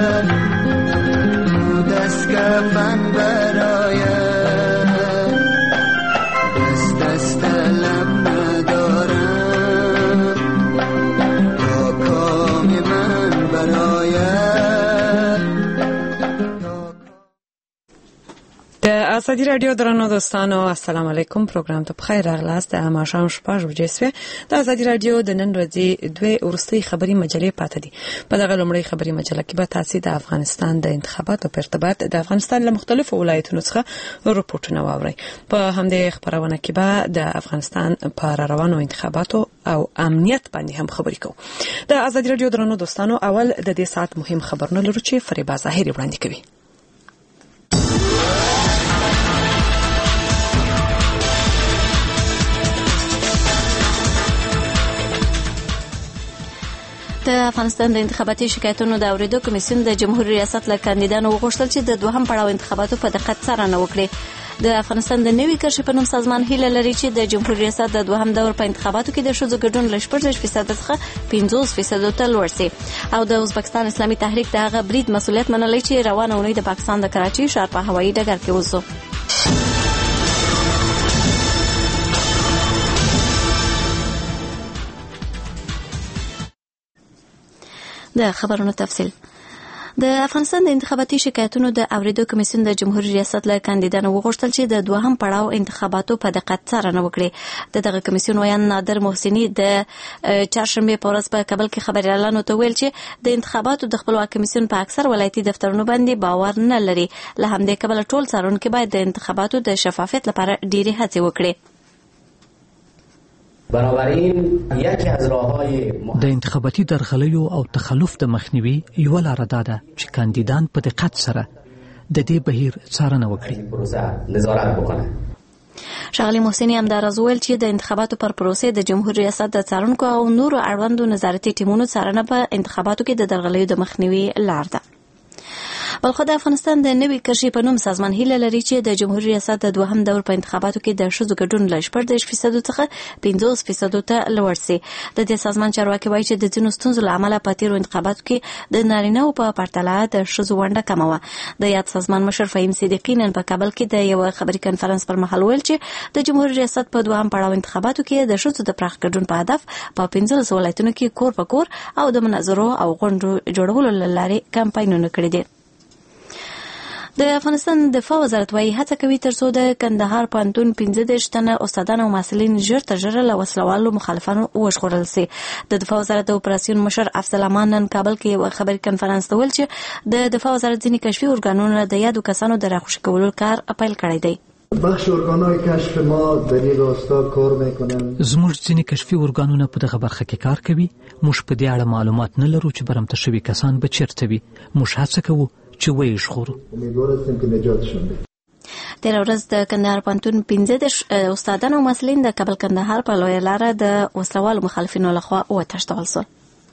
دست کفن برایم دست لب ندارم تا کام من برایم. د ازادي راډیو درنو دوستانو السلام علیکم. پروګرام ته بخیر راغلاست. د ماښام 6 بجې سوې د ازادي راډیو د نن ورځې دوه ورستي خبري مجلې پاتې دي. په دغه لومړی خبري مجله کې به تاسو د افغانستان د انتخاباتو په ارتباط د افغانستان له مختلفو ولایتونو څخه راپورټونه واورئ. په همدې خبرونه کې به د افغانستان په روانو انتخاباتو او امنیت باندې هم خبرې کوو. د ازادي راډیو درنو دوستانو اول د دې ساعت مهم خبرونه لرو چې فریبا ظاهري وړاندې کوي. د افغانستان د انتخاباتي شکایتونو د اوریدو کمیسیون د جمهوریت ریاست له کاندیدانو وغوښتل چې د دوهم پړاو انتخاباتو په دقت څارنه وکړي. د افغانستان د نوي کرښې په نوم سازمان هیله لري چې د جمهوریت ریاست د دوهم دور په انتخاباتو کې د ښځو ګډون له 14% څخه 50% ته لوړ شي. او د ازبکستان اسلامي تحریک د هغه برید مسؤلیت منلی چې روانه اونۍ د پاکستان د کراچۍ ښار په هوایي ډګر کې وسو. د خبرونو تفصیل. د افغانستان د انتخاباتي شکایتونو د اوریدو کمیسیون د جمهوریت ریاست له کاندیدانو وغوښتل چې د دوهم پړاو انتخاباتو په دقت څارنه وکړي. دغه کمیسیون ویان نادر محسنی د چهارشنبه په ورځ په کابل کې خبريالانو ته ویل چې د انتخاباتو د خپلواک کمیسیون په اکثر ولایتي دفترونو باندې باور نه لري. له همدې کبله ټول څارونکي باید د انتخاباتو د شفافیت لپاره ډېرې هڅې وکړي. بنابراین یکی از راههای د انتخاباتي درغلیو او تخلف د مخنیوي یو لار ده چې کاندیدان په دقت سره د دې بهیر څارنه وکړي. نظارت وکړي. ښاغلي محسنی همداراز ویل چې د انتخاباتو پر پروسې د جمهوریت ریاست د څارونکو او نورو اړوندو نظارتي ټیمونو څارنه په انتخاباتو کې د درغلیو د مخنیوي لار ده. بلخو د افغانستان د نوي کرښې په نوم سازمان هیله لري چې د جمهوریت ریاست د دوهم دور په انتخاباتو کې د ښځو ګډون له 14% څخه 50% ته لوړ شي. د دې سازمان چارواکي وایي چې د ځینو ستونزو له امله په تیرو انتخاباتو کې د نارینه‌و په پرتله د ښځو ونډه کمه وه. د یاد سازمان مشر فهیم صدیقی نن په کابل کې د یو خبري کنفرانس پر مهال ویل چې د جمهوریت ریاست په دوهم پړاو انتخاباتو کې د ښځو د پراخ ګډون په هدف په 15 ولایتونو کې کور په کور او د مناظرو او غونډو جوړولو لارې کمپاینونه کړي دي. د افغانستان دفاع وزارت وايي هڅه کوي ترڅو د کندهار پوهنتون 15 تنه استادان او محصلین ژر تر ژره له وسلوالو مخالفانو وژغورل شي. د دفاع وزارت د اپراسیون مشر افضل امان نن کابل کې یو خبري کنفرانس ته ویل چې د دفاع وزارت ځینې کشفي ارګانونو د یادو کسانو د راخوشي کولو کار پیل کړی دی. بخش ارگانهای کشف ما در این راستا کار میکنن. زموږ ځینې کشفي ارګانونه په دغه برخه کې کار کوي. موږ په دې اړه معلومات نه لرو چې برمته شوي کسان به چیرته وي. موږ هڅه کوو چې ویې ژغورو. امیدوار هستیم که نجاتشون بدیم. تېره ورځ د کندهار پوهنتون 15 استادان او محصلین د کابل کندهار په لویه لاره د وسلوالو مخالفینو لخوا وتښتول شول.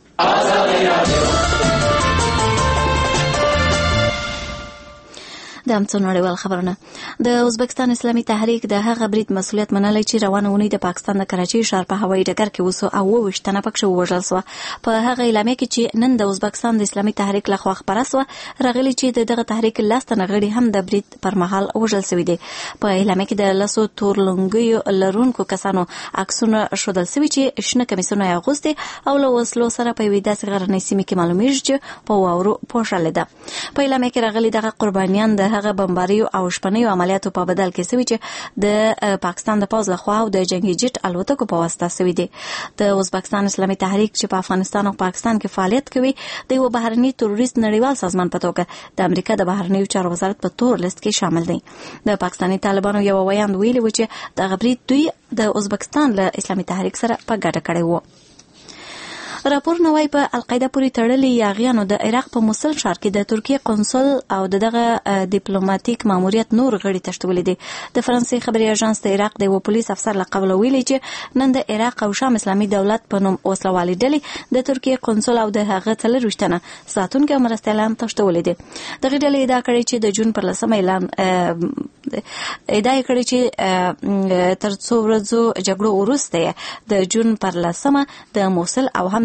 د همڅو نړیوال خبرونه. د ازبکستان اسلامي تحریک د هغه برید مسؤلیت منلی چې روانه اونۍ د پاکستان د کراچۍ ښار په هوایي ډګر کې وسو او 28 تنه پکښې ووژل شوه. په هغه اعلامیه کې چې نن د ازبکستان د اسلامي تحریک لخوا خپره شوه راغلي چې دغه تحریک 10 تنه غړي هم د برید پر مهال وژل شوي دي. په اعلامیه کې د لسو تورلنګیو لرونکو کسانو عکسونه ښودل شوي چې شنه کمیسونه یې اغوستي او له وسلو سره په یوې داسې غرنۍ سیمې کې معلومیږي چې په واورو پوښلې ده. په اعلامیه کې راغلي دغه قربانیان د هغه بمباریو او شپنیو عملیاتو په بدل کې شوي چې د پاکستان د پوځ لخوا او د جنگي جټ الوتکو په واسطه شوي دي. د ازبکستان اسلامي تحریک چې په افغانستان او پاکستان کې فعالیت کوي د یو بهرني تروریست نړیوال سازمان په توګه د امریکا د بهرنیو چارو وزارت په تور لیست کې شامل دی. د پاکستاني طالبانو یو ویاند ویلي و چې د غبري دوی د ازبکستان له اسلامي تحریک سره په ګډه کړی وو. راپور نوای په القاعده پورې تړلي یاغیانو د عراق په موصل ښار کې د ترکیه قونسل او دغه ډیپلوماټیک ماموریت نور غړي تښتولي دي. د فرانسې خبري اژانس د عراق د یو پولیس افسر له قبله ویلي چې نن د عراق او شام اسلامي دولت په نوم وسلوالي ډلې د ترکیه قونسل او د هغه 4 تنه ساتونکي او مرستیالان تښتولي دي. دغه ډلې ادعا کړې چې د جون پر 10 اعلان ادعا کړې چې تر څو ورځو جګړو وروسته د جون پر 10 د موصل او هم د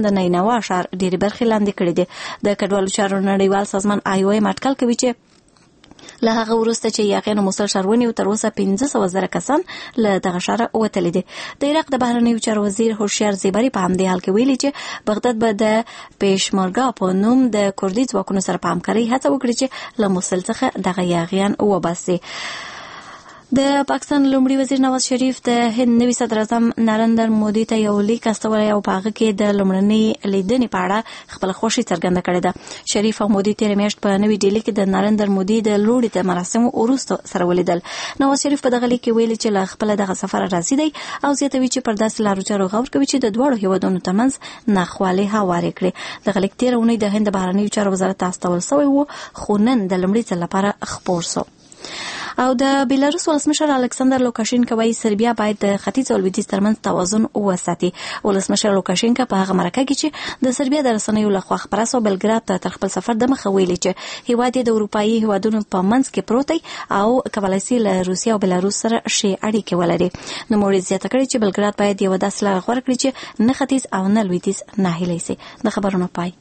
د نینوا ښار ډېرې برخې لاندې کړې دي. د کډوالو چارو نړیوال سازمان IOM اټکل کوي چې له هغه وروسته چې یاغیانو موسل ښار ونیو تر اوسه 500,000 کسان له دغه ښاره وتلي دي. د عراق د بهرنیو چارو وزیر هوشیار زیبری په همدې حال کې ویلي چې بغداد به د پیشمرګا په نوم د کردي ځواکونو سره په همکارۍ هڅه وکړي چې له موسل څخه دغه یاغیان وباسي. د پاکستان لومړي وزیر نواز شریف د هند نوي صدر اعظم نریندر مودي ته یو لیک استولی او په هغه کې د لومړنۍ لیدنې په اړه خپل خوښي څرګنده کړې ده. شریف او مودي تېره میاشت په نوي ډیلي کې د نریندر مودي د لوړې د مراسمو وروسته سره ولیدل. نواز شریف په دغه لیک کې ویلي چې له خپله دغه سفر راضي دی او زیاتوي چې پر داسې لارو چارو غور کوي چې د دواړو هیوادونو ترمنځ ناخوالې هوارې کړي. دغه لیک تېره اونۍ د هند د بهرنیو چارو وزارت ته استول سوی و خو نن د لومړي ځل لپاره خپور سو. او د بیلاروس ولسمشر الکساندر لوکاشینکا وايي سربیا باید د ختیځ او لویدیځ ترمنځ توازن وساتي. ولسمشر لوکاشینکا په هغه مرکه کې چې د سربیا د رسنیو لخوا خپره سو بلګراد ته تر خپل سفر دمخه ویلي چې هیواد د اروپایي هیوادونو په منځ کې پروت دی او کولای شي له روسیا او بیلاروس سره ښې اړیکې ولري. نوموړي زیاته کړې چې بلګراد باید یو داسې لاره غوره کړي چې نه ختیځ او نه لویدیځ ناهیلی شي. د خبرونو پای.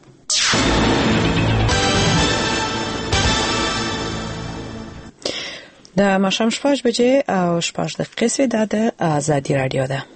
د ماښام 6 بجې او 6 دقیقې سوې ده د آزادي رادیو ده.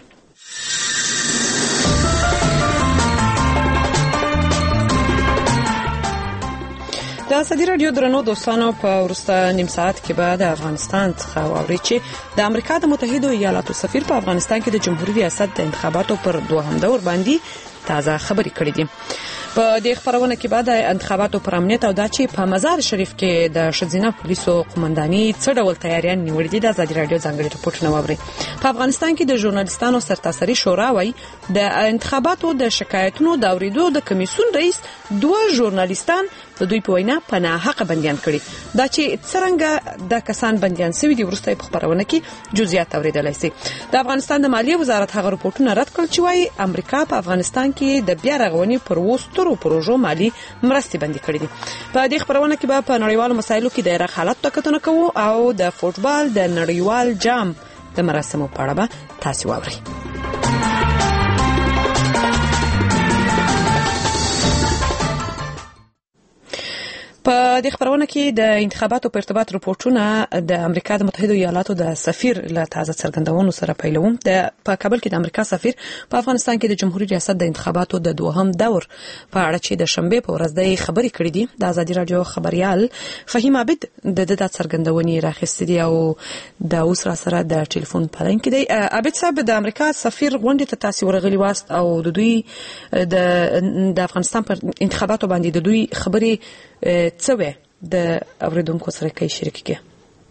د آزادي رادیو درنو دوستانو په وروسته نیم ساعت کې به د افغانستان څخه واورئ چې د امریکا د متحده ایالاتو سفیر په افغانستان کې د جمهوریت ریاست د انتخاباتو پر دوهم دور باندې تازه خبرې کړې دي. په دې خبرونه کې بعد د انتخاباتو پر امنیت او دا چې په مزار شریف کې د ښځینه پولیسو قومنداني څه ډول تیاریان نیولې دي د آزادي رادیو ځانګړي رپورټونه واورئ. په افغانستان کې د ژورنالیستانو سرتاسري شورا وايي د انتخاباتو د شکایتونو د اوریدو د کمیسیون رئیس 2 ژورنالیستان د دوی په وینا په ناحقه بندیان کړي. دا چې څرنګه د کسان بندیان شوي دي وروسته په خبرونه کې جزئیات اوریدلای شي. د افغانستان د مالیې وزارت هغه رپورټونه رد کړل چې وايي امریکا په افغانستان کې د بیا رغونې پر وسترو پروژو مالی مرستې بندي کړې دي. په دې خبرونه کې به په نړیوالو مسایلو کې د عراق حالت ته کتنه کوو او د فوټبال د نړیوال جام د مراسمو په اړه به تاسو واورئ. په دې خبرونه کې د انتخاباتو په ارتباط رپورټونه د امریکا د متحده ایالاتو د سفیر له تازه څرګندونو سره پیلوم. په کابل کې د امریکا سفیر په افغانستان کې د جمهوریت ریاست د انتخاباتو د دوهم دور په اړه چې د شنبه په ورځ د خبرې کړې دي. د آزادي رادیو خبريال فهیم عابد د څرګندونې راخستې دي او د اوس را سره د ټلیفون په لین کې دی. عابد صاحب د امریکا سفیر غونډې ته تاسو ورغلي واست او د دوی د افغانستان په انتخاباتو باندې د دوی خبرې څه وې د اوریدونکو سره کې شریک کې.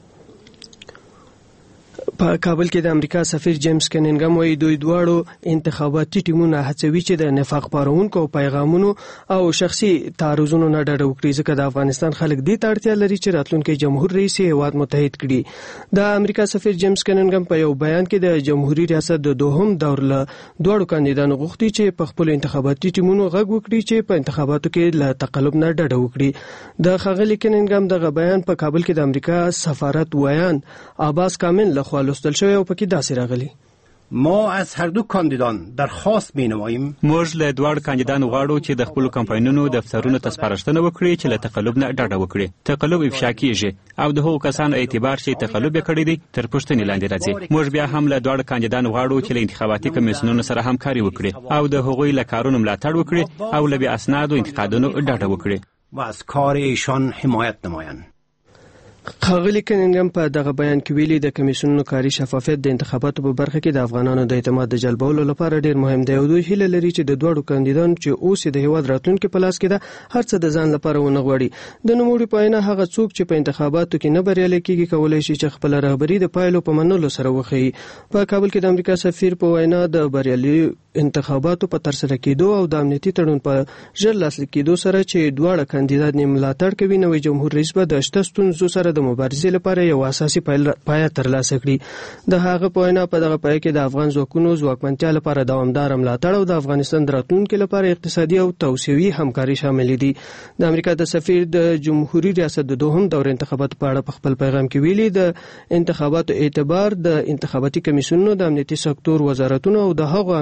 په کابل کې د امریکا سفیر جیمز کنینګم وايي دوی دواړو انتخاباتي ټیمونه هڅوي چې د نفاق پارونکو پیغامونو او شخصي تعرضونو نه ډډه وکړي ځکه د افغانستان خلک دې ته اړتیا لري چې راتلونکي جمهور رئیس هیواد متحد کړي. د امریکا سفیر جیمز کنینګم په یو بیان کې د جمهوریت ریاست د دوهم دور له دواړو کاندیدانو غوښتي چې په خپل انتخاباتي ټیمونو غږ وکړي چې په انتخاباتو کې له تقلب نه ډډه وکړي. د ښاغلي کنینګم دغه بیان په کابل کې د امریکا سفارت ویان عباس کامل لخوا لوستل شوی او پکې داسې راغلی: ما از هر دو کاندیدان درخواست می‌نماییم موږ له دواړو کاندیدانو غواړو چې د خپل کمپاینونو دفترونو ته سپارښتنه وکړي چې له تقلب نه ډډه وکړي. تقلب افشا کیږي او د هغو کسانو اعتبار چې تقلب کړی دی تر پوښتنې لاندې راځي. موږ بیا هم له دواړو کاندیدانو غواړو چې له انتخاباتي کمیسیونونو سره همکاري وکړي او د هغوی له کارونو ملاتړ وکړي او له بې اسنادو انتقادونو ډډه وکړي و از کار ایشان حمایت نمایند. ښاغلي کنینګم په دغه بیان کې ویلي د کمیسیونونو کاري شفافیت د انتخاباتو په برخه کې د افغانانو د اعتماد د جلبولو لپاره ډیر مهم دی او دوی هیله لري چې د دوړو کاندیدانو چې اوس د هیواد راتلونکي په لاس کې ده هر څه د ځان لپاره ونه غواړي. د نوموړي په وینا هغه څوک چې په انتخاباتو کې نه بریالي کیږي کولای شي چې خپل رهبری د پایلو په منلو سره وښيي. په کابل کې د امریکا سفیر په وینا د بریالي انتخاباتو په ترسره کېدو او د امنیتي تړون په ژر لاسلیک کېدو سره چې دواړه کاندیدان یې ملاتړ کوي نوی جمهور رئیس به د شته ستونزو سره د مبارزې لپاره یو اساسي پایه ترلاسه کړي. د هغه په وینا په دغه پای کې د افغان ځواکونو ځواکمنتیا لپاره دوامدار ملاتړ او د افغانستان د راتلونکي لپاره اقتصادي او توسعوي همکاري شامل دي. د امریکا د سفیر د جمهوریت ریاست د دوهم دور انتخاباتو په اړه په خپل پیغام کې ویلي د انتخاباتو اعتبار د انتخاباتي کمیسیونونو د امنیتي سکتور وزارتونو او د هغو امنیتي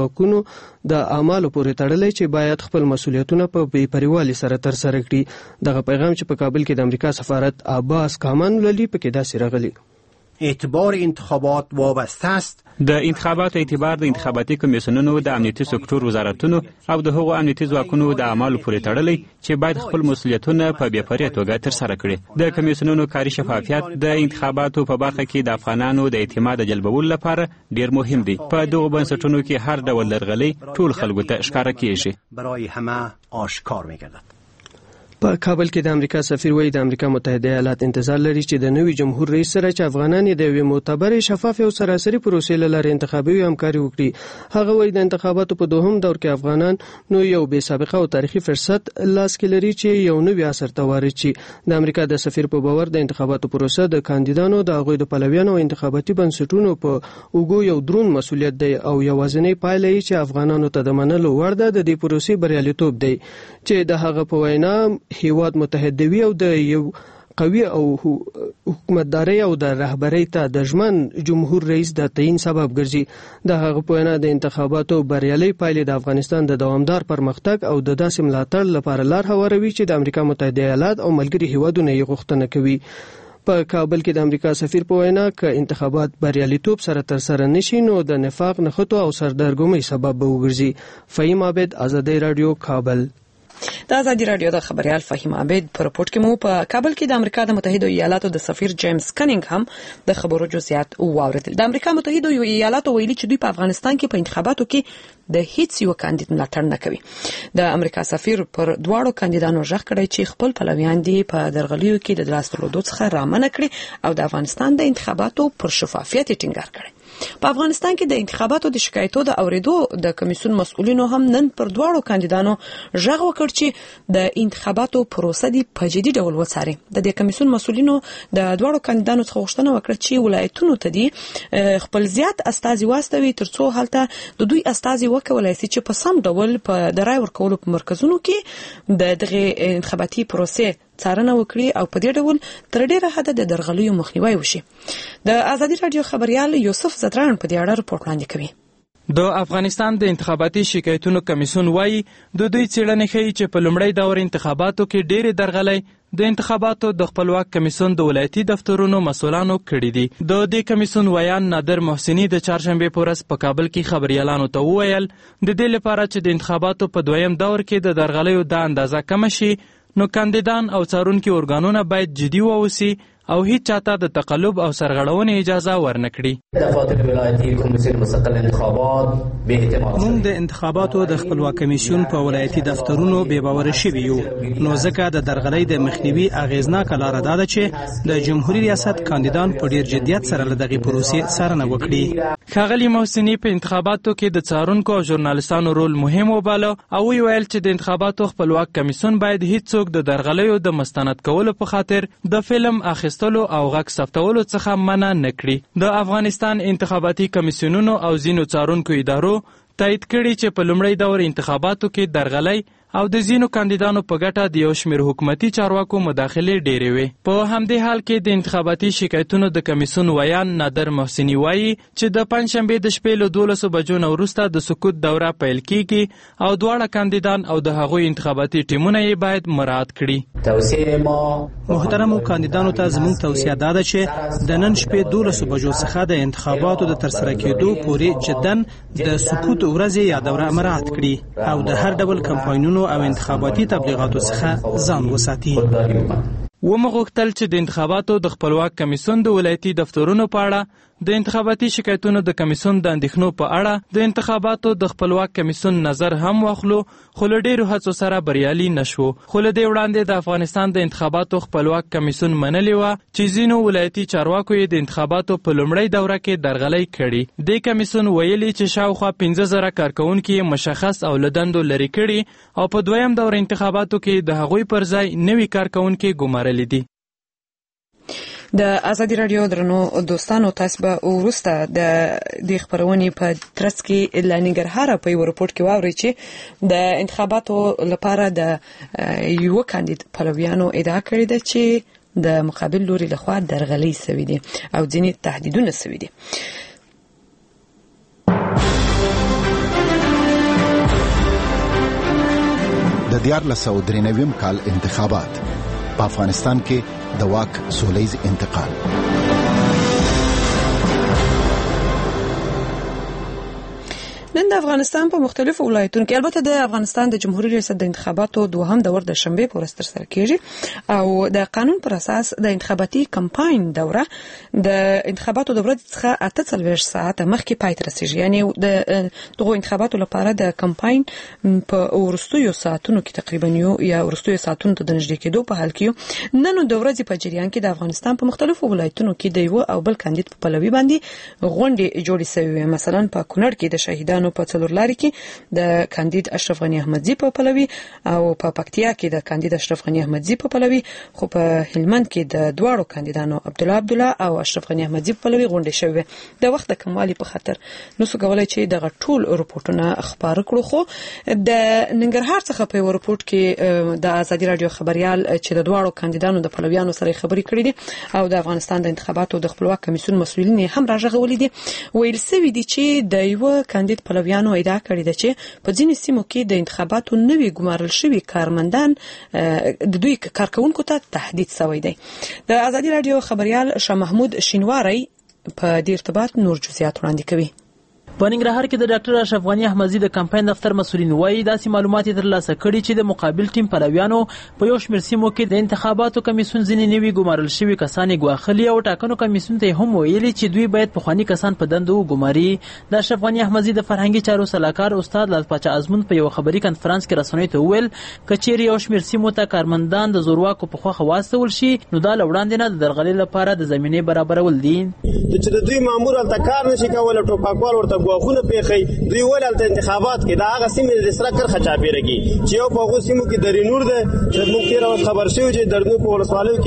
ځواکونو د اعمالو پورې تړلی چې باید خپل مسؤلیتونه په بې پریوالي سره ترسره کړي. دغه پیغام چې په کابل کې د امریکا سفارت عباس کامان للی پکې داسې راغلی. اعتبار انتخابات وابسته است. د انتخاباتو اعتبار د انتخاباتي کمیسیونونو د امنیتي سکتور وزارتونو او د هغو امنیتي ځواکونو د اعمالو پورې تړلی چې باید خپل مسؤلیتونه په بې پرې توګه ترسره کړي. د کمیسیونونو کاري شفافیت د انتخاباتو په برخه کې د افغانانو د اعتماد جلبولو لپاره ډیر مهم دی. په دغو بنسټونو کې هر ډول درغلي ټول خلکو ته ښکاره کیږي. برای همه آشکار می‌گردد. په کابل کې د امریکا سفیر وایي د امریکا متحده ایالات انتظار لري چې د نوي جمهور رئیس سره چې افغانان د یوې معتبرې شفافې او سراسري پروسې له لارې انتخابي همکاري وکړي. هغه وایي د انتخاباتو په دوهم دور کې افغانان نو یو بې سابقه او تاریخي فرصت لاس کې لري چې یو نوی عصر ته وارد شي. د امریکا د سفیر په باور د انتخاباتو پروسه د کاندیدانو د هغوی د پلویانو او انتخاباتي بنسټونو په اوږو یو دروند مسؤلیت دی او یوازینی پایله یې چې افغانانو ته د منلو وړ ده د دې پروسې بریالیتوب دی چې د هغه په وینا هیواد متحدوي او د یو قوي او حکومتداري او د رهبرۍ ته د ژمن جمهور رئیس د تعیین سبب ګرځي. د هغه په وینا د انتخاباتو بریالي پایلې د افغانستان د دوامدار پرمختګ او د داسې ملاتړ لپاره لار هواروي چې د امریکا متحده ایالات او ملګري هیوادونه یې غوښتنه کوي. په کابل کې د امریکا سفیر په وینا ک انتخابات بریالیتوب سره ترسره نشي نو د نفاق نخښتو او سردرګمۍ سبب به وګرځي. فهیم عابد، آزادۍ رادیو، کابل. د آزادي رادیو د خبريال فهیم عابد په رپورت کې مو په کابل کې د امریکا د متحده ایالاتو د سفیر جیمز کنینګهم د خبرو جزئیات واوریدل. د امریکا متحده ایالاتو ویلي چې دوی په افغانستان کې په انتخاباتو کې د هیڅ یو کاندید ملاتړ نه کوي. د امریکا سفیر پر دواړو کاندیدانو ژغ کړی چې خپل پلویان دي په درغلیو کې د لاستلودو څخه رامنع کړي او د افغانستان د انتخاباتو پر شفافیت ټینګار کړي. په افغانستان کې د انتخاباتو د شکایتو د اوریدو د کمیسیون مسؤلینو هم نن پر دواړو کاندیدانو ژغ وکړ چې د انتخاباتو پروسه دی په جدي ډول وڅاري. د دې کمیسیون مسؤلینو د دواړو کاندیدانو څخه غوښتنه وکړه چې ولایتونو ته دي خپل زیات استازي واستوي ترڅو هلته د دوی استازي وکولای شي چې په سم ډول په د رای ورکولو په مرکزونو کې د دغه انتخاباتي پروسې څارنه وکړي او په دې ډول تر ډیره حده د درغلیو مخنیوي وشي. د آزادي رادیو خبريال یوسف زتران په دې اړه رپورټ وړاندې کوي. د افغانستان د انتخاباتي شکایتونو کمیسیون وایي د دوی څېړنې ښیي چې په لومړی دور انتخاباتو کې ډېرې درغلۍ د انتخاباتو د خپلواک کمیسیون د ولایتي دفترونو مسؤلانو کړي دي. د دې کمیسیون ویان نادر محسني د چهارشنبې په ورځ په کابل کې خبريالانو ته وویل د دې لپاره چې د انتخاباتو په دویم دور کې د درغلیو د اندازه کم شي نو کاندیدان او څارونکي ارګانونه باید جدي واوسي او هیڅ چاته د تقلب او سرغړونې اجازه ورنکړي. دفاتر ولایتي کمیسیون مستقل انتخابات به اعتماد موږ د انتخاباتو د خپلواک کمیسیون په ولایتي دفترونو بې باوره شوي یو نو ځکه د درغلۍ د مخنیوي اغیزناکه لاره دا ده چې د جمهوریت ریاست کاندیدان په ډیر جدیت سره له دغې پروسې څارنه وکړي. ښاغلي محسني په انتخاباتو کې د څارونکو او ژورنالستانو رول مهم وباله او ویل چې د انتخاباتو خپلواک کمیسیون باید هیڅوک د درغلیو د مستند کولو په خاطر د فلم اخیستلو او غږ ثبتولو څخه منع نه کړي. د افغانستان انتخاباتي کمیسیونونو او ځینو څارونکو ادارو تایید کړي چې په لومړی دور انتخاباتو کې درغلۍ او د ځینو کاندیدانو په ګټه د یو شمېر حکومتي چارواکو مداخلې ډېرې وې. په همدې حال کې د انتخاباتي شکایتونو د کمیسیون ویان نادر محسني وایي چې د پنجشنبې د شپې له 12 بجو نه وروسته د سکوت دوره پیل کیږي او دواړه کاندیدان او د هغوی انتخاباتي ټیمونه یې باید مراعات کړي. محترمو کاندیدانو ته زموږ توصیه دا ده چې د نن شپې 12 بجو څخه د انتخاباتو د ترسره کېدو پورې جدن د سکوت ورځې یا دوره مراعات کړي او د هر ډول کمپاینونو او انتخاباتي تبلیغاتو څخه ځان وساتي. ومغوښتل چې د انتخاباتو د خپلواک کمیسیون د ولایتي دفترونو په اړه د انتخاباتي شکایتونو د کمیسیون د اندېښنو په اړه د انتخاباتو د خپلواک کمیسیون نظر هم واخلو خو له ډېرو هڅو سره بریالي نشو. خو له دې وړاندې د افغانستان د انتخاباتو خپلواک کمیسیون منلې وه چې ځینو ولایتي چارواکو یې د انتخاباتو په لومړۍ دوره کې درغلۍ کړي. دې کمیسیون ویلي چې شاوخوا 15,000 کارکوونکي یې مشخص او له دندو لرې کړي او په دویم دور انتخاباتو کې د هغوی پر ځای نوي کارکوونکي ګمارلي دي. د آزادي رادیو درنو دوستانو تاسو به وروسته د دې خبرونې په ترڅ کې لنګرهار په یو رپورت کې واورئ چې د انتخاباتو لپاره د یو کاندید پلویانو ادعا کړې ده چې د مقابل لوري لخوا درغلۍ شوې دي او ځینې تهدیدونه شوي دي. د 1493 کال انتخابات په افغانستان کې د واک سولیز انتقال. نن د افغانستان په مختلفو ولایتونو کې البته د افغانستان د جمهوریت ریاست د انتخاباتو دوهم دور د شنبه په ورځ ترسره کیږي او د قانون پر اساس د انتخاباتي کمپاین دوره د انتخاباتو دوره څخه 48 ساعت مخکې پای ته رسیږي. یعنی د دغه انتخاباتو لپاره د کمپاین په ورستیو ساعتونو کې تقریبا یا ورستیو ساعتونو ته د نږدې کېدو په حال کې نن د ورځې په جریان کې د افغانستان په مختلفو ولایتونو کې د یو او بل کاندید په پلوي باندې غونډې جوړې شوې. مثلا په کونړ کې د شهیدانو په څلورلاري کې د کاندید اشرف غنی احمدزی په پلوي او په پکتیا کې د کاندید اشرف غنی احمدزی په پلوي، خو په هلمند کې د دواړو کاندیدانو عبدالله او اشرف غنی احمدزی په پلوي غونډې شوې. د وخت د کموالي په خاطر نو څه کولای چې دغه ټول رپورټونه خبر کړو. خو د ننګرهار څخه په یو رپورټ کې د ازادي رادیو خبريال چې د دواړو کاندیدانو د پلویانو سره خبرې کړې دي او د افغانستان د انتخاباتو د خپلواک کمیسیون مسؤلین هم راغولې دي، ویل سوي دي چې د یو کاندید پلویانو ادعا کړې ده چې په ځینې سیمو کې د انتخاباتو نوي ګمارل شوي کارمندان د دوی کارکونکو ته تهدید شوی دی. د ازادي رادیو خبريال شاه محمود شینواری په دې ارتباط نور جزئیات وړاندې کوي. په ننګرهار کې د ډاکټر اشرف غنی احمدزی د کمپاین دفتر مسؤلین وایي داسې معلومات ترلاسه کړي چې د مقابل ټیم پلویانو په یو شمېر سیمو کې د انتخاباتو کمیسیون ځینې نوي ګمارل شوي کسان ګواښلي او ټاکنو کمیسیون ته هم ویلي چې دوی باید پخواني کسان په دندو وګماري. د اشرف غنی احمدزی د فرهنګي چارو سلاکار استاد لال پاچا ازمون په یو خبري کانفرنس کې رسنیو ته وویل کچېرې یو شمېر سیمو ته کارمندان د زورواکو په خوښه واستول شي نو دا له وړاندې نه د درغلۍ لپاره د زمینې برابرول دي. چې دوی مامور هلته کار نشي کولی، ټوپکوال ورته ګواښونه پېښوي، دوی ولې هلته انتخابات کې دا هغه سیمې د سره کرښه چاپېره کړي چې یو په هغو سیمو کې د رینور ده. موږ تېره ورځ خبر شوي چې د رینور په ولسوالیو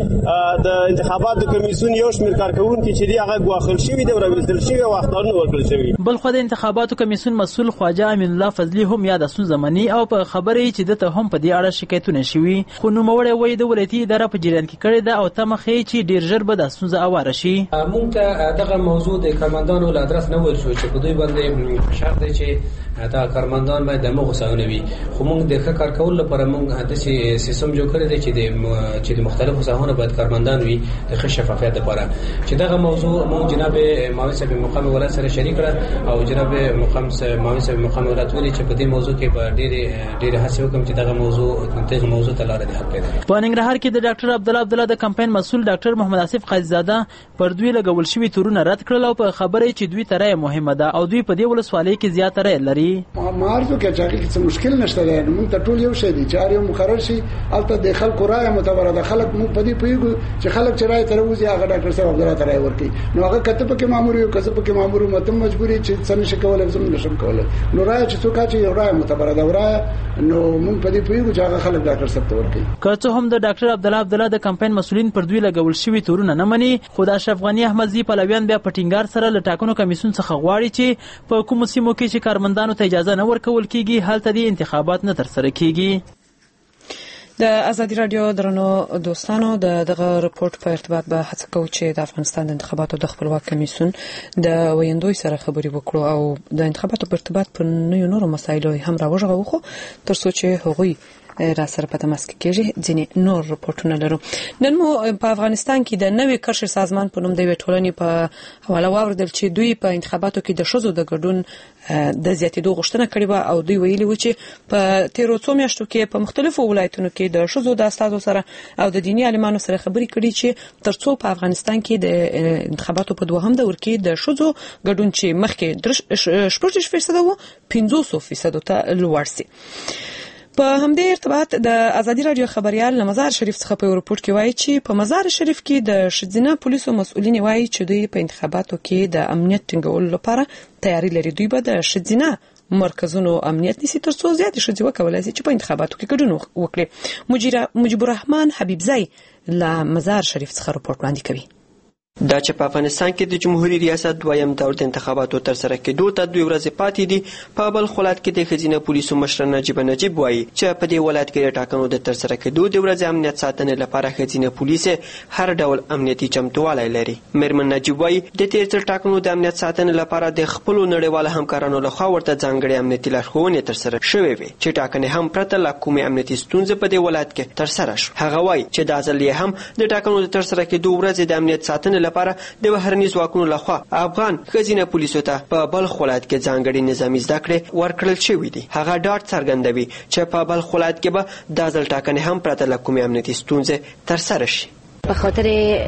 کې د انتخاباتو کمیسیون یو شمېر کارکوونکي چې دي هغه ګواښل شوي دي او راویستل شوي او اخطارونه ورکړل شوي. بلخوا د انتخاباتو کمیسیون مسؤل خواجه امین الله فضلي هم یاده ستونزه مني او په خبره چې دته هم په دې اړه شکایتونه شوي، خو نوموړی وایي د ولایتي اداره په جریان کې کړې ده او تمه ښیي چې ډېر ژر به دا ستونزه اواره شي. موږ ته دغه موضوع د کارمندانو له ادرس نه ویل شو چې په دوی باندې شرط دی چې دا کارمندان باید د مغوساونه وي، خو موږ د ښه کار کولو لپاره موږ د سیستم جوړ کړی دی چې د مختلفو ساحونو باید کارمندان وي د ښه شفافیت لپاره. چې دغه موضوع موږ جناب معاون صاحب مقام ولایت سره شریک کړه او جناب معاون صاحب مقام ولایت ویلي چې په دې موضوع کې به ډېرې هڅې وکړم چې دغه موضوع ته لاره د حل پیدا کړي. په ننګرهار کې د ډاکټر عبدالله د کمپاین مسؤل ډاکټر محمد آصف قاضي زاده پر دوی لګول شوي تورونه رد کړل او په خبره چې دوی ته رایه مهمه ده او دوی په دې ولسوالۍ کې زیاته رایه لري. مارزو کې چې څه مشکل نشته دی، موږ ته ټول یو شی دي چې یو مقرر شي البته د خلکو رایه معتبره ده. خلک موږ په دې پوهیږو چې خلک چې رایه تر وځي هغه ډاکټر صاحب عبدالله ته رایه ورکړي، نو هغه کته پکې مامور یو کسب پکې مامور مته مجبوري چې څه نشي کولای زموږ نشم کولای، نو رایه چې څوک چې یو رایه معتبره ده رایه نو موږ په دې پوهیږو چې هغه خلک ډاکټر صاحب ته ورکړي. که څه هم د ډاکټر عبدالله د کمپاین مسؤلین پر دوی لګول شوي تورونه نه مني، خو د اشرف غنی احمدزی پلویان بیا په ټینګار سره له ټاکنو کمیسیون څخه غواړي چې په کومو سیمو کې چې کارمندانو ته اجازه نه ورکول کیږي هلته د انتخابات نه ترسره کیږي. د ازادي رادیو درنو دوستانو دغه رپورت په ارتباط به هڅه کوو چې د افغانستان د انتخاباتو د خپلواک کمیسیون د ویندوی سره خبرې وکړو او د انتخاباتو په ارتباط پر نورو مسایلو هم راوژغو، خو ترڅو چې هغوی را سره په تماس کې کېږي ځینې نور رپورټونه لرو. نن مو په افغانستان کې د نوې کرښې سازمان په نوم د یوې ټولنې په حواله واوریدل چې دوی په انتخاباتو کې د ښځو د ګډون د زیاتېدو غوښتنه کړې وه او دوی ویلي وو چې په تېرو څو میاشتو کې په مختلفو ولایتونو کې د ښځو د استازو سره او د دیني عالمانو سره خبرې کړي چې ترڅو په افغانستان کې د انتخاباتو په دوهم دور کې د ښځو ګډون چې مخکې 14% و 50% ته لوړ شي. په همدې ارتباط د ازادي رادیو خبريال مزار شریف څخه په رپورت کې وایي چې په مزار شریف کې د ښځینه پولیسو مسؤلین وایي چې دوی په انتخاباتو کې د امنیت ټینګولو لپاره تیاری لري. دوی به د ښځینه مرکزونو امنیت نیسي ترڅو زیات ښځې وکولای شي چې په انتخاباتو کې ګډون وکړي. مجيب الرحمن حبیبزی له مزار شریف څخه رپورت وړاندې کوي. دا چې په افغانستان کې د جمهوریت ریاست دویم دور د انتخاباتو ترسره کېدو ته 2 ورځې پاتې دي. په بل ولایت کې د ښځینه پولیسو مشر نجیبه نجیب وایي چې په دې ولایت کې د ټاکنو د ترسره کېدو د ورځې امنیت ساتنې لپاره ښځینه پولیس هر ډول امنیتي چمتووالی لري. میرمن نجیب وایي د تیر ځل ټاکنو د امنیت ساتنې لپاره د خپلو نړیوالو همکارانو لخوا ورته ځانګړې امنیتي لارښوونې ترسره شوې وې چې ټاکنې هم پرته له کومې امنیتي ستونزې په دې ولایت کې ترسره شو. هغه وایي چې دا ځل یې هم د ټاکنو د ترسره کېدو ورځې د امنیت ساتنې لپاره د بهرني ځواکونو لخوا افغان ښځینه پولیسو ته په بلخ ولایت کې ځانګړي نظامي زده کړې ورکړل شوي دي. هغه ډاډ څرګندوي چې په بلخ ولایت کې به دا ځل ټاکنې هم پرته له کومې امنیتي ستونزې ترسره شي. به خاطر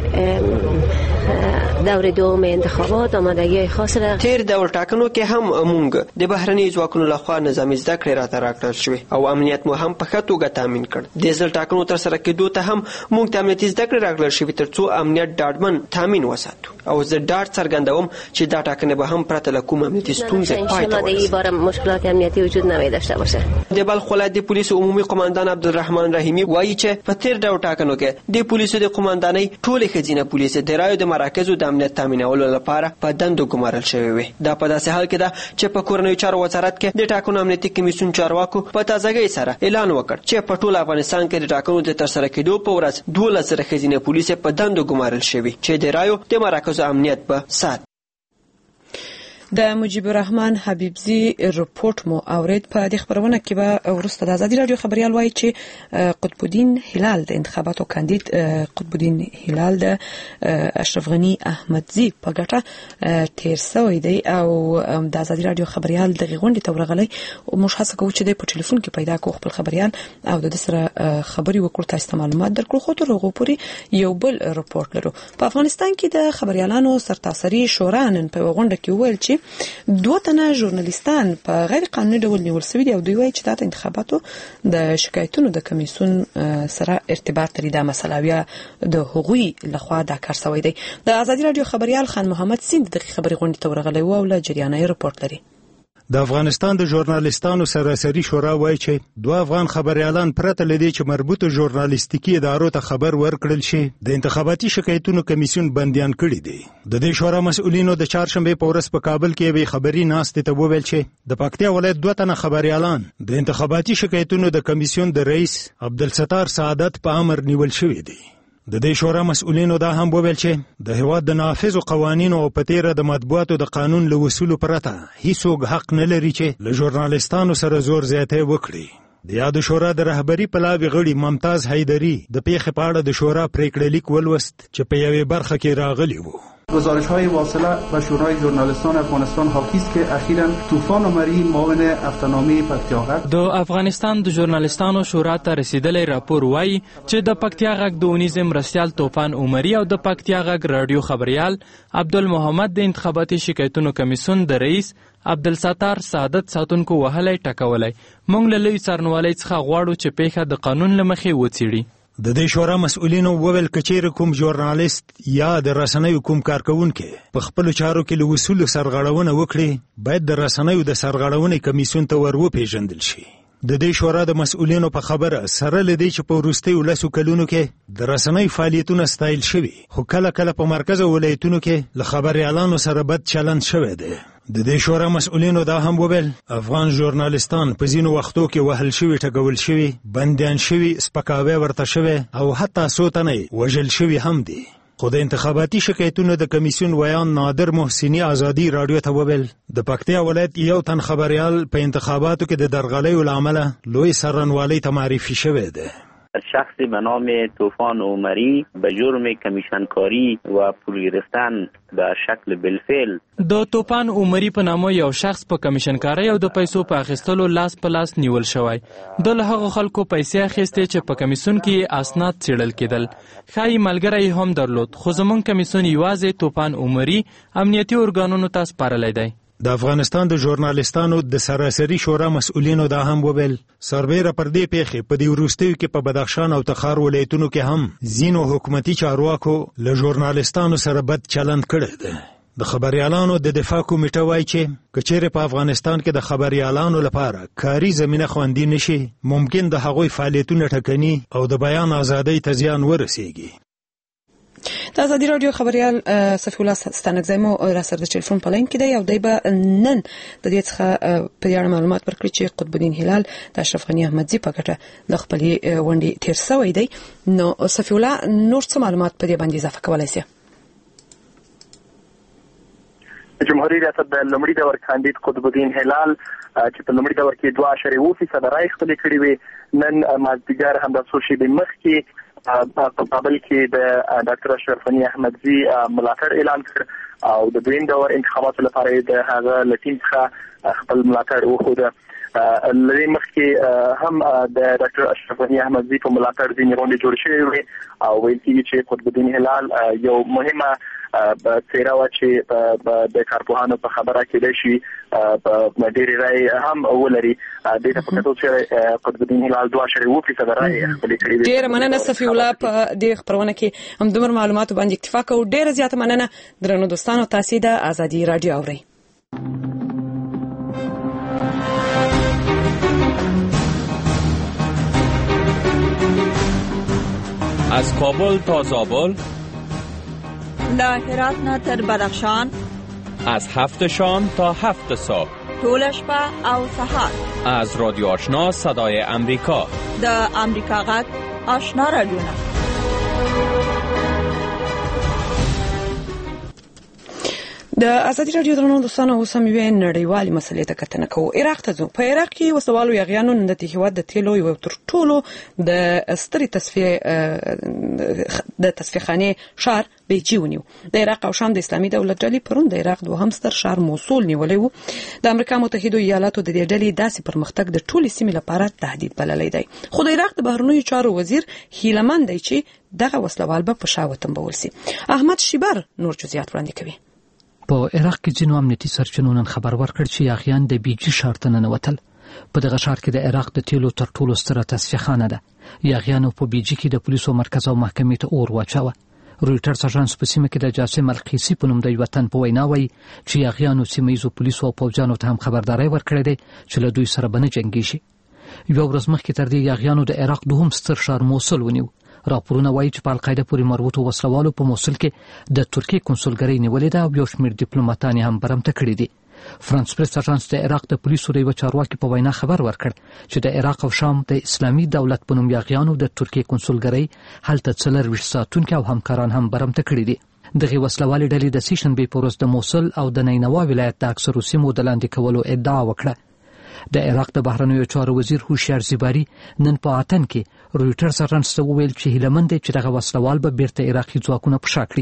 دور دوم انتخابات آمادگی خاص را تیر دور ټاکنو کې هم مونږ د بهرني ځواکونو لخوا نظامي زده کړې راته راکړل شوې او امنیت مو هم په ښه توګه تامین کړ. د ځل ټاکنو ترسره کېدو ته هم مونږ ته امنیتي زده کړې راکړل شوې ترڅو امنیت ډاډمن تامین وساتو او زه ډاډ څرګندوم چې دا ټاکنې به هم پرته له کوم امنیتي ستونزې پای ته ورسېږي. بار مشکلات امنیتی وجود نمی داشته باشه. د بلخ ولایت د پولیسو عمومي قماندان عبدالرحمن رحیمی وایي چې په تیر ډول ټاکنو کې د پولیسو د قماندانۍ ټولې ښځینه پولیسې د رایو د مراکزو د امنیت تامینولو لپاره په دندو ګمارل شوې وې. دا په داسې حال کې ده چې په کورنیو چارو وزارت کې د ټاکنو امنیتي کمیسیون چارواکو په تازګۍ سره اعلان وکړ چې په ټول افغانستان کې د ټاکنو د ترسره کېدو په ورځ 12,000 ښځینه پولیسې په دندو ګمارل شوې چې د رایو د مراکزو امنیت به سات. د مجيب الرحمن حبيبزي رپورت مو اورید. په دې خبرونه کې به ورسته د ازادي رادیو خبريال وایي چې قطب الدین هلال د انتخاباتو کاندید قطب الدین هلال د اشرف غنی احمدزي په ګټه تیر شوی دی او د ازادي رادیو خبريال د غونډې ته ورغلی او موږ هڅه کوو چې د په ټلیفون کې پیدا کوو خپل خبريال او د سره خبري وکړو تاسو معلومات درکړو. خو تر هغه پورې یو بل رپورت لرو. په افغانستان کې د خبريالانو سرتاسري شورا نن په غونډه کې ویل چې 2 تنه ژورنالیستان په غیر قانوني ډول نیول شوي دي او دوی وایي چې د انتخاباتو د شکایتونو د کمیسیون سره ارتباط لري. دا مسله بیا د هغوی لخوا دا کار شوی دی. د ازادي رادیو خبريال خان محمد سیند د خبري غونډې ته ورغلی و او له جریانه رپورت لري. د افغانستان د ژورنالیستانو سراسري شورا وایي چې 2 افغان خبريالان پرته لدی چې مربوطه ژورنالیستیکي ادارو ته خبر ورکړل شي د انتخاباتي شکایتونو کمیسیون بندیان کړي دي. د دې شورا مسؤلینو د چهارشنبه په ورځ په کابل کې به خبري ناستې ته وویل چې د پکتیا ولایت 2 تنه خبريالان د انتخاباتي شکایتونو د کمیسیون د رئیس عبدالستار سعادت په امر نیول شوی دي. د دې شورا مسؤلینو دا هم وویل چې د هیواد د نافذو قوانینو او په تیره د مطبوعاتو د قانون له اصولو پرته هیڅوک حق نه لري چې له ژورنالیستانو سره زور زیاتی وکړي. د یاد شورا د رهبری پلاوی غړي ممتاز حیدری د پیښې په اړه د شورا پریکړه لیک ولوست چې په یوې برخه کې راغلی وو. گزارش‌های واصله و شورای ژورنالیستان افغانستان حاکی است که اخیراً طوفان عمری معاون هفته‌نامه پکتیا غږ د افغانستان د ژورنالیستانو شورا ته رسیدلی راپور وایي چې د پکتیا غږ د اونیز مرستیال طوفان عمری او د پکتیا غږ رادیو خبريال عبدالمحمد د انتخاباتي شکایتونو کمیسیون د رئیس عبدالستار سعادت ساتونکو وهلی ټکولی. موږ له لوی څارنوالۍ څخه غواړو چې پیښه د قانون له مخې وڅیړي. د دې شورا مسؤلینو وویل کچېر کوم ژورنالیست یا د رسنیو کوم کارکونکي په خپل چارو کې له اصول سرغړونه وکړي باید د رسنیو د سرغړونې کمیسیون ته ورپېژندل شي. د دې شورا د مسؤلینو په خبره سره لدی چې په وروستیو 10 کلونو کې د رسنۍ فعالیتونه ستایل شوي خو کله کله په مرکز ولایتونو کې له خبريالانو سره بد چلند شوی دی. د دې شورا مسؤلینو دا هم وویل افغان ژورنالیستان په ځینو وختو کې وهل شوي ټکول شوي بندیان شوي سپکاوی ورته شوی او حتی څو تنه وژل شوي هم دي. خو د انتخاباتي شکایتونو د کمیسیون ویان نادر محسنی ازادي رادیو ته وویل د پکتیا ولایت یو تن خبريال په انتخاباتو کې د درغلیو له امله لوی سرنوالۍ ته معرفي شوی دی. شخصی به نام طوفان عمری به جرم کمیشنکاری و پول گرفتن به شکل بالفعل د طوفان عمری په نامه یو شخص په کمیشنکاری او د پیسو په اخیستلو لاس په لاس نیول شوی. د له هغو خلکو پیسې اخیستې چې په کمیسیون کې اسناد څېړل کېدل. ښایي ملګری هم درلود خو زموږ کمیسیون یوازې طوفان عمری امنیتي ارګانونو ته سپارلی دی. د افغانستان د ژورنالیستانو د سراسري شورا مسؤلینو دا هم وویل سربیره پر دې پیښې په دې وروستیو کې په بدخشان او تخار ولایتونو کې هم ځینو حکومتي چارواکو له ژورنالیستانو سره بد چلند کړی دی. د خبريالانو د دفاع کمیټه وایي چې کچېرې په افغانستان کې د خبريالانو لپاره کاري زمینه خوندي نشي ممکن د هغوی فعالیتونه ټکني او د بیان ازادۍ ته زیان ورسیږي. د ازادي رادیو خبريال صفي الله ستانکزی مو را سره د ټلیفون په لاین کې دی او دی به نن د دې څخه په اړه معلومات ورکړي چې قطب الدین هلال د اشرف غنی احمدزی په ګټه د خپلې ونډې تیر شوی دی. نو صفي الله نور څه معلومات په دې باندې اضافه کولای شي؟ جمهوریت ریاست د لومړي دور کاندید قطب الدین هلال چې په لومړي دور کې 2.2% رای خپل کړی وي، نن مازدیګر هم د څو شېبې مخکې په کابل کې د ډاکټر اشرف غنی احمدزی ملاتړ اعلان کړ او د دویم دور انتخاباتو لپاره د هغه لټیم څخه خپل ملاتړ وښوده. لږ مخکې هم د ډاکټر اشرف غنی احمدزی په ملاتړ ځینې غونډې جوړ شوې وي او ویل کېږي چې قطب الدین هلال یو مهمه څیره وه چې د کارپوهانو په خبره کېدای شي ډېرې رایې هم ولري. دې ته په کتو چې قطب الدین هلال 2.2% رایې خپلې کړې وې. ډېره مننه صفي الله، په دې خپرونه کې همدومره معلوماتو باندې اکتفا کوو. ډېره زیاته مننه درنو دوستانو، تاسې د ازادي رادیو اورئ. از کابل تا زابل، له هرات نه تر بدخشان، از 7 شام تا 7 صبح، طول شپه او سحر، از رادیو آشنا صدای امریکا، د امریکا غږ آشنا رادیو. د ازادي رادیو درنو دوستانو، اوس هم یوې نړیوالې مسلې ته کتنه کوو. عراق ته ځو. په عراق کې وسلوالو یاغیانو نن د هېواد د تیلو یو تر ټولو د سترې تصفیه خانې شهر بیجی ونیو. د عراق او شام د اسلامي دولت ډلې پرون د عراق دوهم ستر شهر موصول نیولی و. د امریکا متحده ایالاتو د دې ډلې داسې پرمختګ د ټولې سیمې لپاره تهدید بللی دی. خو د عراق د بهرنیو چارو وزیر هیله مند دی چې دغه وسلوال به په شا وتنبول سي. احمد شیبر نور جزئیات وړاندې کوي. په عراق کې ځینو امنیتي سرچینو نن خبر ورکړ چې یاغیان د بیجی ښار ته ننوتل. په دغه ښار کې د عراق د تیلو تر ټولو ستره تصفیه خانه ده. یاغیانو په بیجی کې د پولیسو مرکز او محکمې ته اور واچاوه. رویټرز اژانس په سیمه کې د جاسم القیسی په نوم د یو وطن په وینا وایي چې یاغیانو سیمه ییزو پولیسو او پوځیانو ته هم خبرداری ورکړې ده چې له دوی سره به نه جنګیږي. یو ورځ مخکې تر دې یاغیانو د عراق دوهم ستر ښار موصل ونیو. راپورونه وایي چې په القاعده پورې مربوطو وسلوالو په موصل کې د ترکیې کنسولګرۍ نیولې ده او یو شمېر ډیپلوماټان هم برمته کړي دي. فرانس پریس اژانس د عراق د پولیسو د یو چارواکي په وینا خبر ورکړ چې د عراق او شام د اسلامي دولت په نوم یاغیانو د ترکیې کنسولګرۍ هلته 24 ساعتونکي او همکاران هم برمته کړي دي. دغه وسلوالې ډلې د سیشنبې په ورځ د موصل او د نینوا ولایت د اکثرو سیمو د لاندې کولو ادعا وکړه. د عراق د بهرنیو چارو وزیر هوشیار زیباری نن په اتن کې رویټرز اژانس ته وویل چې هیله مند دی چې دغه وسلوال به بیرته عراقي ځواکونه په شا کړي.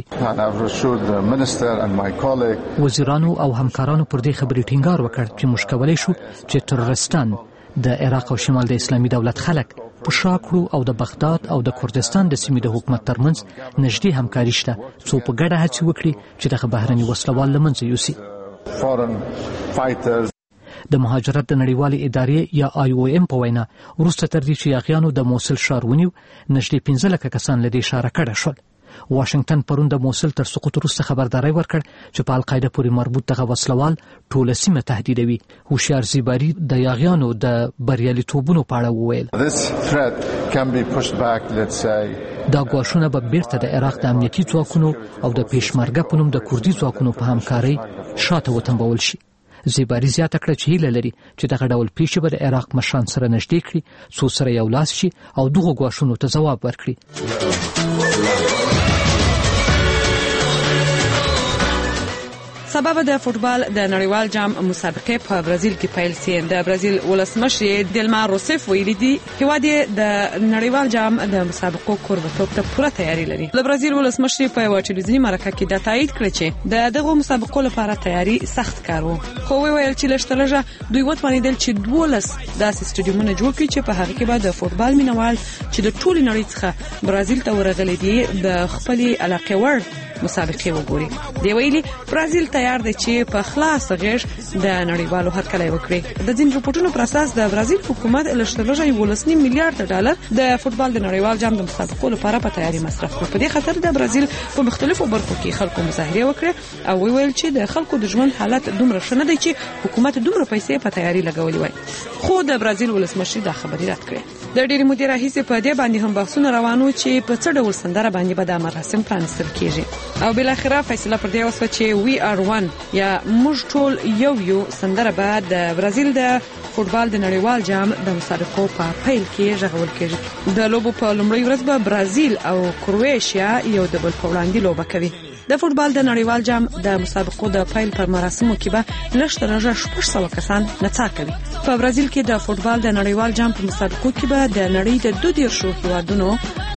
وزیرانو او همکارانو پر دې خبرې ټینګار وکړ چې موږ کولی شو چې ترورستان د عراق او شمال د اسلامي دولت خلک په شا کړو او د بغداد او د کردستان د سیمې د حکومت ترمنځ نږدې همکاري شته څو په ګډه هڅې وکړي چې دغه بهرني وسلوال له منځه یوسي. د مهاجرت د نړیوالې ادارې یا IOM په وینا وروسته تر دې چې یاغیانو د موصل ښار ونیو نږدې 15 لکه کسان له دې ښاره کډه شول. واشنگټن پرون د موصل تر سقوط وروسته خبرداری ورکړ چې په القاعده پورې مربوط دغه وسلوال ټوله سیمه تهدیدوي. هوشیار زیباری د یاغیانو د بریالیتوبونو په اړه وویل دا ګواښونه به بیرته د عراق د امنیتي ځواکونو او د پیشمرګه په نوم د کردي ځواکونو په همکارۍ شاته وتنبول شي. زیباری زیاته کړه چې هیله لري چې دغه ډول پیښې به د عراق مشران سره نږدې کړي څو سره یو لاس شي او دغو ګواښونو ته ځواب ورکړي. سبب د فوتبال د نړیوال جام مسابقې په برازیل کې پیل شي. د برازیل ولسمشر دیلما روسف ویلي دي هیواد د نړیوال جام د مسابقو کوربه‌توب ته پوره تیاری لري. د برازیل ولسمشر په یو ټلویزیونی مرکه کې دا تایید کړ چې دغه مسابقو لپاره تیاری سخت کار و. خو ویل چې لږترلږه دوی وتوانیدل چې 12 داسې سټډیومونه جوړ کړي چې په هغه کې به د فوتبال مینوال چې د ټولې نړۍ څخه برازیل ته ورغلي دي د خپل علاقه ور مسابقې وګوري. دی ویلي برازیل تیار دی چې په خلاص غېږ د نړیوالو هرکلی وکړي. د ځینو رپورټونو پر اساس د برازیل حکومت لږترلږه 11 میلیارډ ډالر د فوتبال د نړیوال جام د مسابقو لپاره په تیاری مصرف کړ. په دې خاطر د برازیل په مختلفو برخو کې خلکو مظاهره وکړه او ویل چې د خلکو د ژوند حالت دومره ښه نه دی چې حکومت دومره پیسې په تیاری لګولې وای. خو د برازیل ولسمشر دا خبري رد کړې. د ډېری مودې راهیسې په دې باندې هم بحثونه روانو چې په څه ډول سندره باندې به د مراسم پرانیستل کیږي او بل اخره فیصله پر دې وسوه چې وی آر ون یا موږ ټول یو سندره به د برازیل د فوتبال د نړیوال جام د مسابقو په پیل کې ژغورل کیږي. د لوبو په لومړۍ ورځ به برازیل او کرواتیا یو د بل په وړاندې لوبه کوي. د فوتبال د نړیوال جام د مسابقو د پیل پر مراسمو کې به لږترلږه 600 کسان نڅا کوي. په برازیل کې د فوتبال د نړیوال جام په مسابقو کې به د نړۍ د 22 هیوادونو